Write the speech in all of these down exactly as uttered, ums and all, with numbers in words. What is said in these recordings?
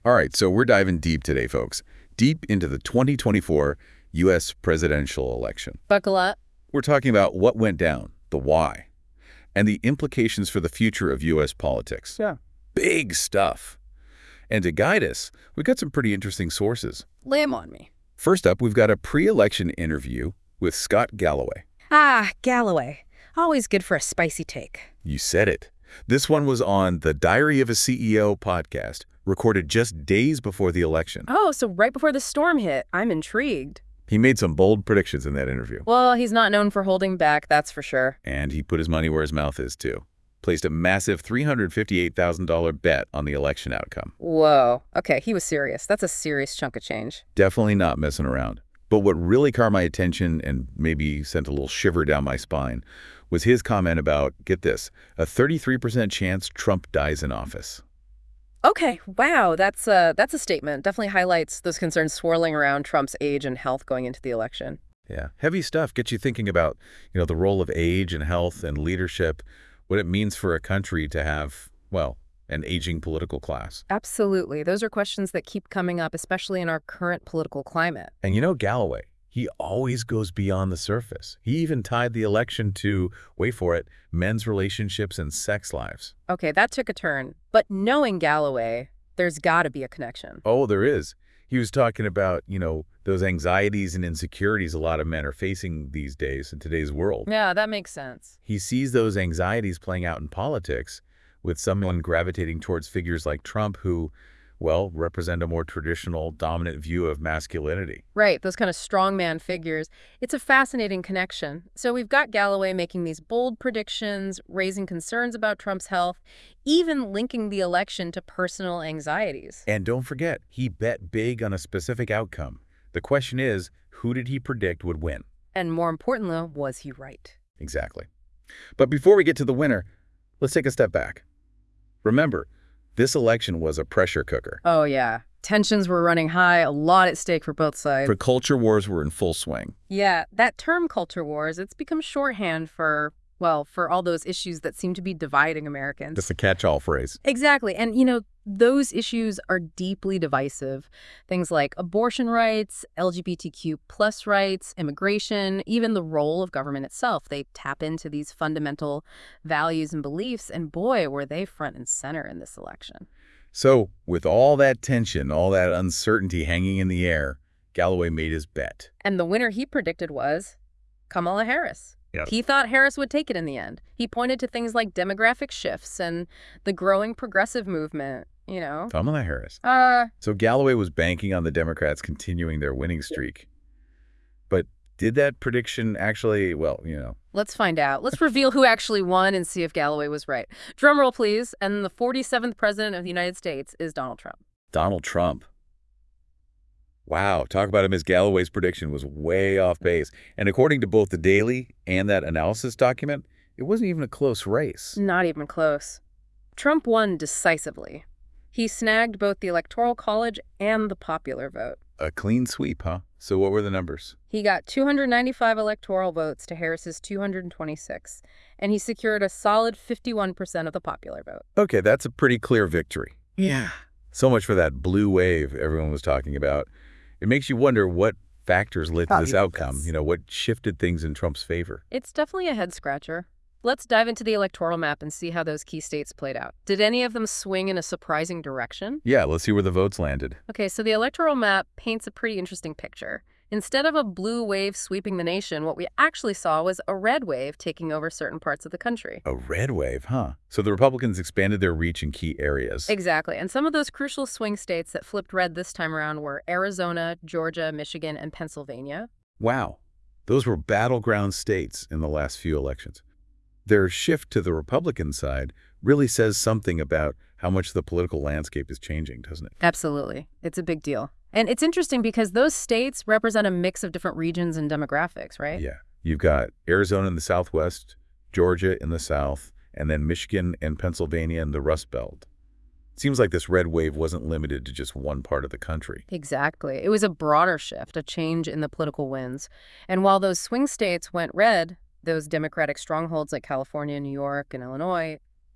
All right, so we're diving deep today, folks. Deep into the twenty twenty-four U S presidential election. Buckle up. We're talking about what went down, the why, and the implications for the future of U S politics. Yeah. Big stuff. And to guide us, we've got some pretty interesting sources. Lay 'em on me. First up, we've got a pre-election interview with Scott Galloway. Ah, Galloway. Always good for a spicy take. You said it. This one was on the Diary of a C E O podcast, recorded just days before the election. Oh, so right before the storm hit. I'm intrigued. He made some bold predictions in that interview. Well, he's not known for holding back, that's for sure. And he put his money where his mouth is, too. Placed a massive three hundred fifty-eight thousand dollar bet on the election outcome. Whoa. Okay, he was serious. That's a serious chunk of change. Definitely not messing around. But what really caught my attention and maybe sent a little shiver down my spine was his comment about, get this, a thirty-three percent chance Trump dies in office. Okay, wow, that's a, that's a statement. Definitely highlights those concerns swirling around Trump's age and health going into the election. Yeah, heavy stuff. Gets you thinking about, you know, the role of age and health and leadership, what it means for a country to have, well, an aging political class. Absolutely. Those are questions that keep coming up, especially in our current political climate. And you know Galloway, he always goes beyond the surface. He even tied the election to, wait for it, men's relationships and sex lives. Okay, that took a turn. But knowing Galloway, there's got to be a connection. Oh, there is. He was talking about, you know, those anxieties and insecurities a lot of men are facing these days in today's world. Yeah, that makes sense. He sees those anxieties playing out in politics with someone gravitating towards figures like Trump who, well, represent a more traditional, dominant view of masculinity. Right, those kind of strongman figures. It's a fascinating connection. So we've got Galloway making these bold predictions, raising concerns about Trump's health, even linking the election to personal anxieties. And don't forget, he bet big on a specific outcome. The question is, who did he predict would win? And more importantly, was he right? Exactly. But before we get to the winner, let's take a step back. Remember, this election was a pressure cooker. Oh, yeah. Tensions were running high, a lot at stake for both sides. The culture wars were in full swing. Yeah, that term culture wars, it's become shorthand for, well, for all those issues that seem to be dividing Americans. Just a catch-all phrase. Exactly. And, you know, those issues are deeply divisive. Things like abortion rights, L G B T Q plus rights, immigration, even the role of government itself. They tap into these fundamental values and beliefs, and boy, were they front and center in this election. So, with all that tension, all that uncertainty hanging in the air, Galloway made his bet. And the winner he predicted was Kamala Harris. Yep. He thought Harris would take it in the end. He pointed to things like demographic shifts and the growing progressive movement, you know. Kamala Harris. Uh, So Galloway was banking on the Democrats continuing their winning streak. But did that prediction actually, well, you know. let's find out. Let's reveal who actually won and see if Galloway was right. Drum roll, please. And the forty-seventh president of the United States is Donald Trump. Donald Trump. Wow, talk about him as Galloway's prediction was way off base. And according to both the Daily and that analysis document, it wasn't even a close race. Not even close. Trump won decisively. He snagged both the Electoral College and the popular vote. A clean sweep, huh? So what were the numbers? He got two hundred ninety-five electoral votes to Harris's two hundred twenty-six, and he secured a solid fifty-one percent of the popular vote. Okay, that's a pretty clear victory. Yeah. So much for that blue wave everyone was talking about. It makes you wonder what factors led to this outcome, you know, what shifted things in Trump's favor. It's definitely a head-scratcher. Let's dive into the electoral map and see how those key states played out. Did any of them swing in a surprising direction? Yeah, let's see where the votes landed. Okay, so the electoral map paints a pretty interesting picture. Instead of a blue wave sweeping the nation, what we actually saw was a red wave taking over certain parts of the country. A red wave, huh? So the Republicans expanded their reach in key areas. Exactly. And some of those crucial swing states that flipped red this time around were Arizona, Georgia, Michigan, and Pennsylvania. Wow. Those were battleground states in the last few elections. Their shift to the Republican side really says something about how much the political landscape is changing, doesn't it? Absolutely. It's a big deal. And it's interesting because those states represent a mix of different regions and demographics, right? Yeah. You've got Arizona in the Southwest, Georgia in the South, and then Michigan and Pennsylvania in the Rust Belt. It seems like this red wave wasn't limited to just one part of the country. Exactly. It was a broader shift, a change in the political winds. And while those swing states went red, those Democratic strongholds like California, New York, and Illinois,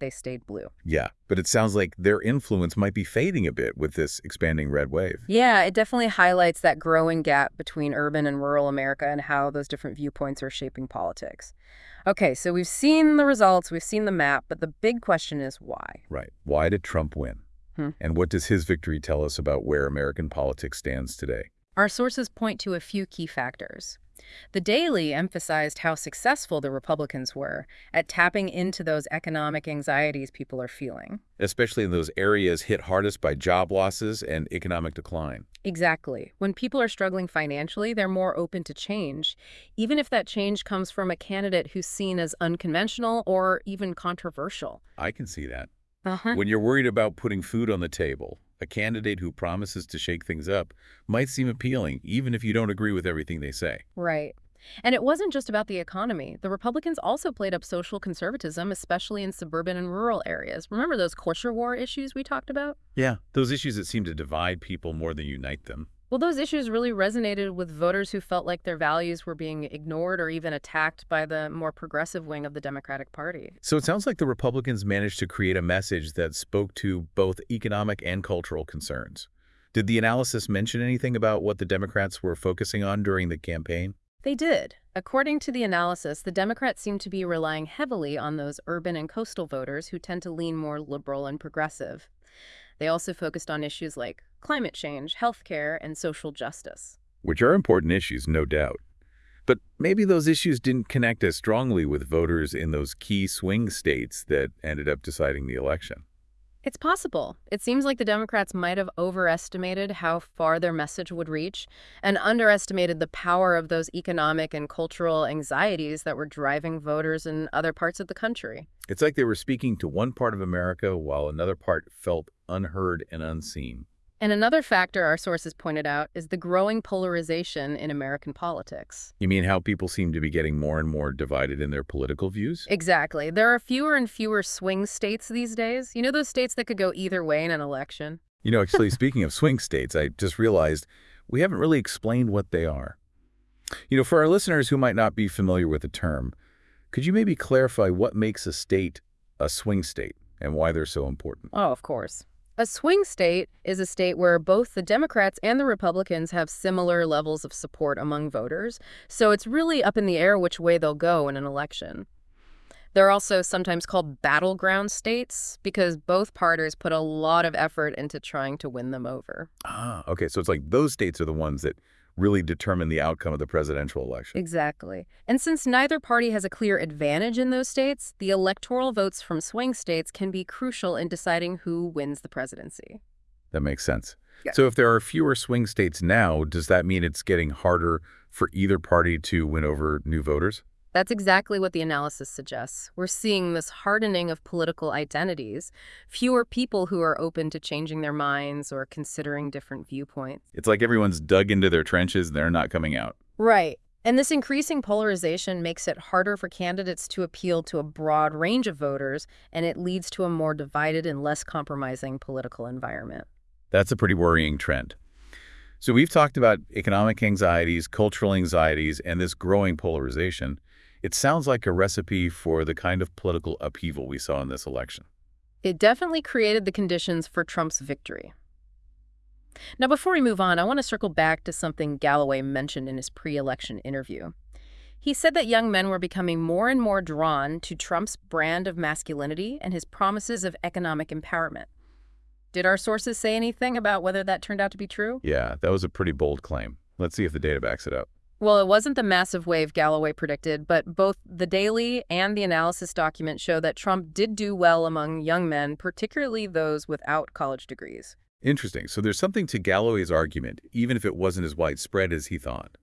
they stayed blue. Yeah, but it sounds like their influence might be fading a bit with this expanding red wave. Yeah, it definitely highlights that growing gap between urban and rural America and how those different viewpoints are shaping politics. Okay, so we've seen the results, we've seen the map, but the big question is why? Right. Why did Trump win? Hmm. And what does his victory tell us about where American politics stands today? Our sources point to a few key factors. The Daily emphasized how successful the Republicans were at tapping into those economic anxieties people are feeling. Especially in those areas hit hardest by job losses and economic decline. Exactly. When people are struggling financially, they're more open to change, even if that change comes from a candidate who's seen as unconventional or even controversial. I can see that. Uh-huh. When you're worried about putting food on the table, a candidate who promises to shake things up might seem appealing, even if you don't agree with everything they say. Right. And it wasn't just about the economy. The Republicans also played up social conservatism, especially in suburban and rural areas. Remember those culture war issues we talked about? Yeah, those issues that seem to divide people more than unite them. Well, those issues really resonated with voters who felt like their values were being ignored or even attacked by the more progressive wing of the Democratic Party. So it sounds like the Republicans managed to create a message that spoke to both economic and cultural concerns. Did the analysis mention anything about what the Democrats were focusing on during the campaign? They did. According to the analysis, the Democrats seem to be relying heavily on those urban and coastal voters who tend to lean more liberal and progressive. They also focused on issues like climate change, healthcare, and social justice. Which are important issues, no doubt. But maybe those issues didn't connect as strongly with voters in those key swing states that ended up deciding the election. It's possible. It seems like the Democrats might have overestimated how far their message would reach and underestimated the power of those economic and cultural anxieties that were driving voters in other parts of the country. It's like they were speaking to one part of America while another part felt unheard and unseen. And another factor our sources pointed out is the growing polarization in American politics. You mean how people seem to be getting more and more divided in their political views? Exactly. There are fewer and fewer swing states these days. You know those states that could go either way in an election? You know, actually, speaking of swing states, I just realized we haven't really explained what they are. You know, for our listeners who might not be familiar with the term, could you maybe clarify what makes a state a swing state and why they're so important? Oh, of course. A swing state is a state where both the Democrats and the Republicans have similar levels of support among voters, so it's really up in the air which way they'll go in an election. They're also sometimes called battleground states because both parties put a lot of effort into trying to win them over. Ah, okay, so it's like those states are the ones that really determine the outcome of the presidential election. Exactly. And since neither party has a clear advantage in those states, the electoral votes from swing states can be crucial in deciding who wins the presidency. That makes sense. Yeah. So if there are fewer swing states now, does that mean it's getting harder for either party to win over new voters? That's exactly what the analysis suggests. We're seeing this hardening of political identities, fewer people who are open to changing their minds or considering different viewpoints. It's like everyone's dug into their trenches and they're not coming out. Right. And this increasing polarization makes it harder for candidates to appeal to a broad range of voters, and it leads to a more divided and less compromising political environment. That's a pretty worrying trend. So we've talked about economic anxieties, cultural anxieties, and this growing polarization. It sounds like a recipe for the kind of political upheaval we saw in this election. It definitely created the conditions for Trump's victory. Now, before we move on, I want to circle back to something Galloway mentioned in his pre-election interview. He said that young men were becoming more and more drawn to Trump's brand of masculinity and his promises of economic empowerment. Did our sources say anything about whether that turned out to be true? Yeah, that was a pretty bold claim. Let's see if the data backs it up. Well, it wasn't the massive wave Galloway predicted, but both the Daily and the analysis document show that Trump did do well among young men, particularly those without college degrees. Interesting. So there's something to Galloway's argument, even if it wasn't as widespread as he thought.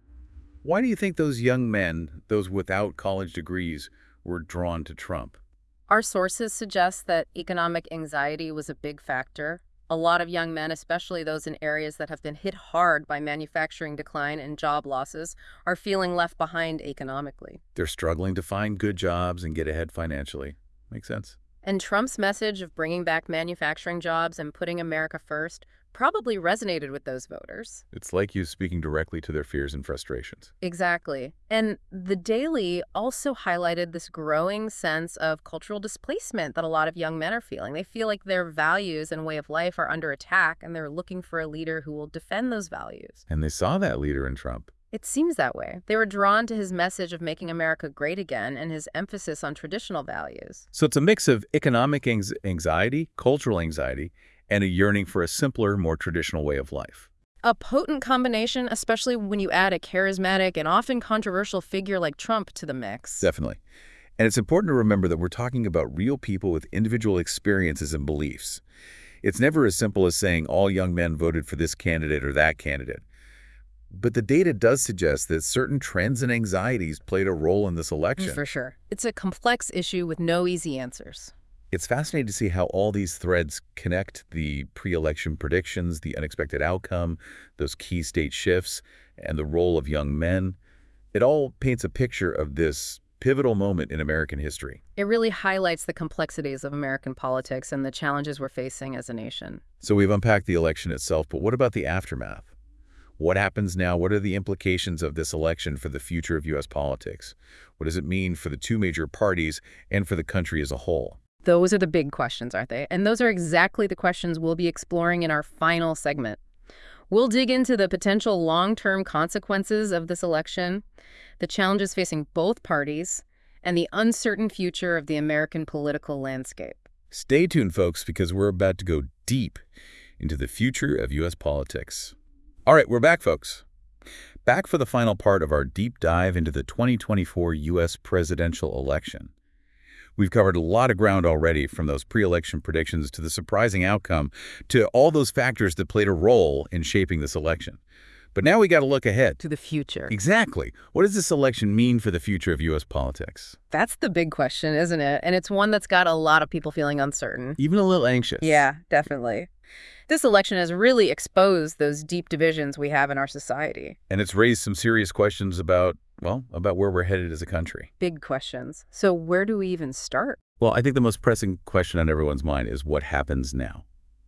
Why do you think those young men, those without college degrees, were drawn to Trump? Our sources suggest that economic anxiety was a big factor. A lot of young men, especially those in areas that have been hit hard by manufacturing decline and job losses, are feeling left behind economically. They're struggling to find good jobs and get ahead financially. Makes sense. And Trump's message of bringing back manufacturing jobs and putting America first probably resonated with those voters. It's like you speaking directly to their fears and frustrations. Exactly. And The Daily also highlighted this growing sense of cultural displacement that a lot of young men are feeling. They feel like their values and way of life are under attack, and they're looking for a leader who will defend those values. And they saw that leader in Trump. It seems that way. They were drawn to his message of making America great again and his emphasis on traditional values. So it's a mix of economic anx- anxiety, cultural anxiety, and a yearning for a simpler, more traditional way of life. A potent combination, especially when you add a charismatic and often controversial figure like Trump to the mix. Definitely. And it's important to remember that we're talking about real people with individual experiences and beliefs. It's never as simple as saying all young men voted for this candidate or that candidate. But the data does suggest that certain trends and anxieties played a role in this election. For sure. It's a complex issue with no easy answers. It's fascinating to see how all these threads connect: the pre-election predictions, the unexpected outcome, those key state shifts, and the role of young men. It all paints a picture of this pivotal moment in American history. It really highlights the complexities of American politics and the challenges we're facing as a nation. So we've unpacked the election itself, but what about the aftermath? What happens now? What are the implications of this election for the future of U S politics? What does it mean for the two major parties and for the country as a whole? Those are the big questions, aren't they? And those are exactly the questions we'll be exploring in our final segment. We'll dig into the potential long-term consequences of this election, the challenges facing both parties, and the uncertain future of the American political landscape. Stay tuned, folks, because we're about to go deep into the future of U S politics. All right, we're back, folks. Back for the final part of our deep dive into the twenty twenty-four U S presidential election. We've covered a lot of ground already, from those pre-election predictions to the surprising outcome to all those factors that played a role in shaping this election. But now we got to look ahead. To the future. Exactly. What does this election mean for the future of U S politics? That's the big question, isn't it? And it's one that's got a lot of people feeling uncertain. Even a little anxious. Yeah, definitely. This election has really exposed those deep divisions we have in our society. And it's raised some serious questions about, well, about where we're headed as a country. Big questions. So where do we even start? Well, I think the most pressing question on everyone's mind is what happens now?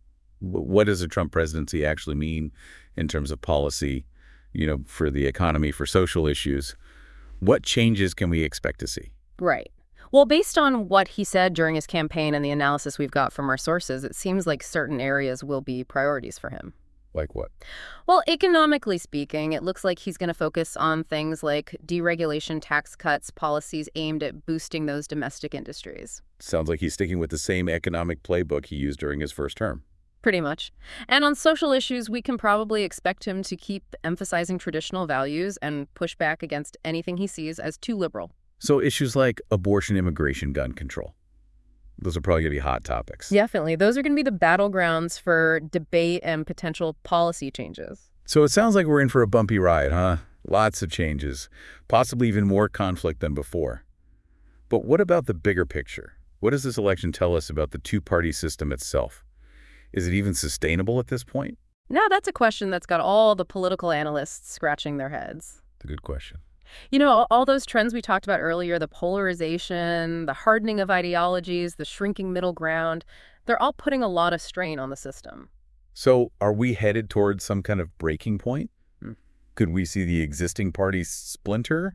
What does a Trump presidency actually mean in terms of policy, you know, for the economy, for social issues? What changes can we expect to see? Right. Well, based on what he said during his campaign and the analysis we've got from our sources, it seems like certain areas will be priorities for him. Like what? Well, economically speaking, it looks like he's going to focus on things like deregulation, tax cuts, policies aimed at boosting those domestic industries. Sounds like he's sticking with the same economic playbook he used during his first term. Pretty much. And on social issues, we can probably expect him to keep emphasizing traditional values and push back against anything he sees as too liberal. So issues like abortion, immigration, gun control, those are probably going to be hot topics. Definitely. Those are going to be the battlegrounds for debate and potential policy changes. So it sounds like we're in for a bumpy ride, huh? Lots of changes, possibly even more conflict than before. But what about the bigger picture? What does this election tell us about the two-party system itself? Is it even sustainable at this point? Now, that's a question that's got all the political analysts scratching their heads. It's a good question. You know, all those trends we talked about earlier, the polarization, the hardening of ideologies, the shrinking middle ground, they're all putting a lot of strain on the system. So are we headed towards some kind of breaking point? Hmm. Could we see the existing parties splinter?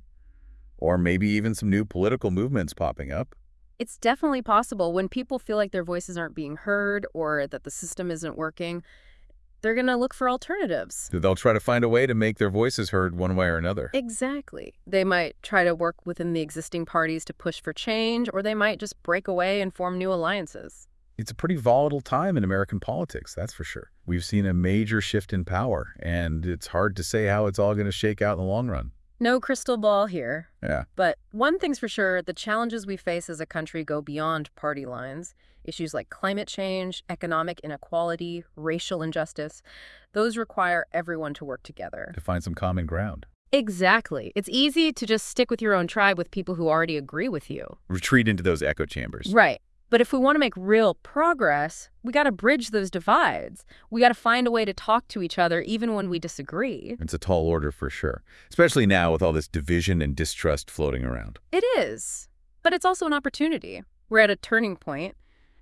Or maybe even some new political movements popping up? It's definitely possible. When people feel like their voices aren't being heard or that the system isn't working, they're going to look for alternatives. They'll try to find a way to make their voices heard one way or another. Exactly. They might try to work within the existing parties to push for change, or they might just break away and form new alliances. It's a pretty volatile time in American politics, that's for sure. We've seen a major shift in power, and it's hard to say how it's all going to shake out in the long run. No crystal ball here. Yeah. But one thing's for sure, the challenges we face as a country go beyond party lines. Issues like climate change, economic inequality, racial injustice, those require everyone to work together. To find some common ground. Exactly. It's easy to just stick with your own tribe with people who already agree with you. Retreat into those echo chambers. Right. But if we want to make real progress, we got to bridge those divides. We got to find a way to talk to each other even when we disagree. It's a tall order for sure, especially now with all this division and distrust floating around. It is. But it's also an opportunity. We're at a turning point.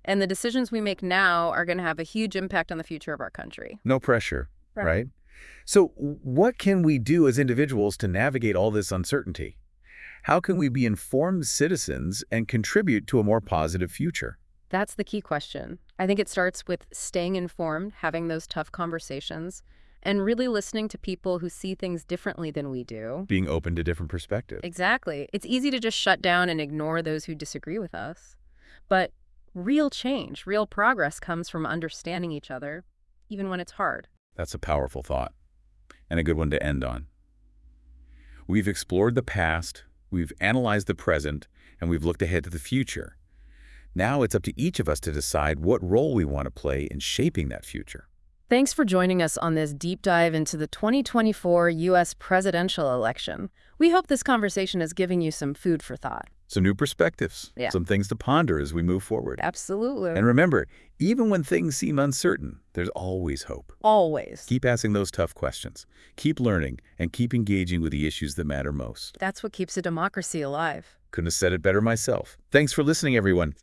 And the decisions we make now are going to have a huge impact on the future of our country. No pressure, Right. right? So what can we do as individuals to navigate all this uncertainty? How can we be informed citizens and contribute to a more positive future? That's the key question. I think it starts with staying informed, having those tough conversations, and really listening to people who see things differently than we do. Being open to different perspectives. Exactly. It's easy to just shut down and ignore those who disagree with us. But real change, real progress comes from understanding each other, even when it's hard. That's a powerful thought, and a good one to end on. We've explored the past, we've analyzed the present, and we've looked ahead to the future. Now it's up to each of us to decide what role we want to play in shaping that future. Thanks for joining us on this deep dive into the twenty twenty-four U S presidential election. We hope this conversation is giving you some food for thought. Some new perspectives, Yeah. some things to ponder as we move forward. Absolutely. And remember, even when things seem uncertain, there's always hope. Always. Keep asking those tough questions. Keep learning and keep engaging with the issues that matter most. That's what keeps a democracy alive. Couldn't have said it better myself. Thanks for listening, everyone.